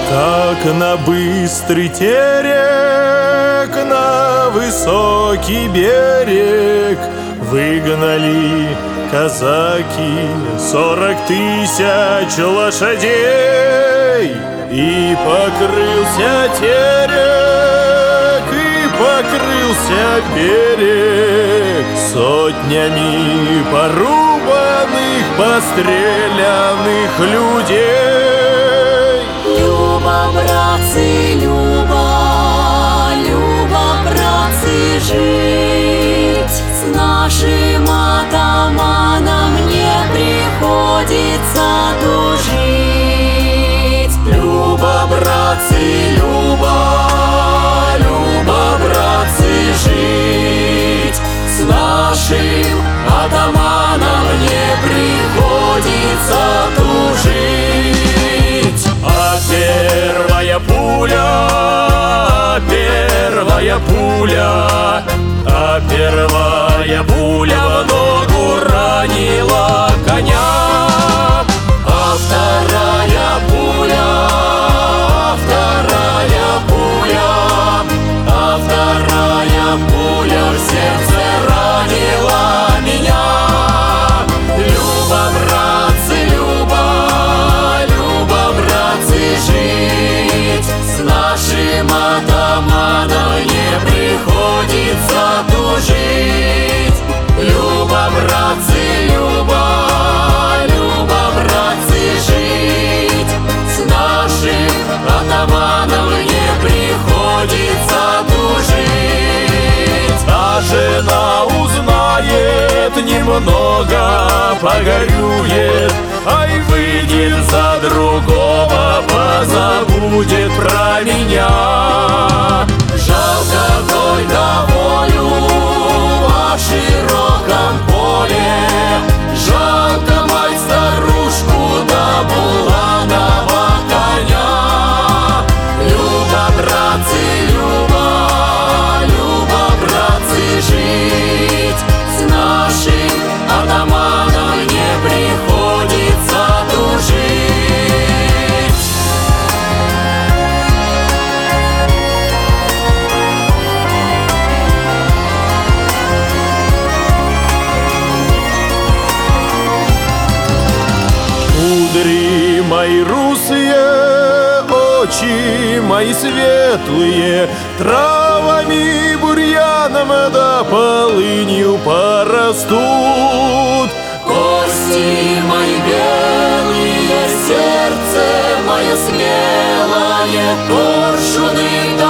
Как на быстрый терек, на высокий берег выгнали казаки 40 000 лошадей. И покрылся терек, и покрылся берег сотнями порубанных, постреляных людей. Люба, братцы, Люба, Люба, братцы, жить с нашим атаманом не приходится тужить. Люба, братцы, Люба, Люба, братцы, жить с нашим атаманом не приходится тужить. А первая пуля, первая пуля, а первая пуля в ногу ранила коня. А вторая пуля, вторая пуля, а вторая пуля в сердце ранила меня. Люба, братцы, Люба, Люба, братцы, жить с нашим атаманом не приходится тужить. Люба, братцы, Люба, Люба, братцы, жить с нашим атаманом не приходится тужить. А жена узнает, немного погорюет, ай, выйдет за другого, позабудет про меня. Жалко только волю о широком поле, жалко мать старушку да буланого коня. Люба, братцы, Люба, Люба, братцы, жить с нашим атаманом не приходится тужить. Кудри мои русые, очи мои светлые, травами, бурьяном да полынью порастут. Кости мои белые, сердце мое смелое, коршуны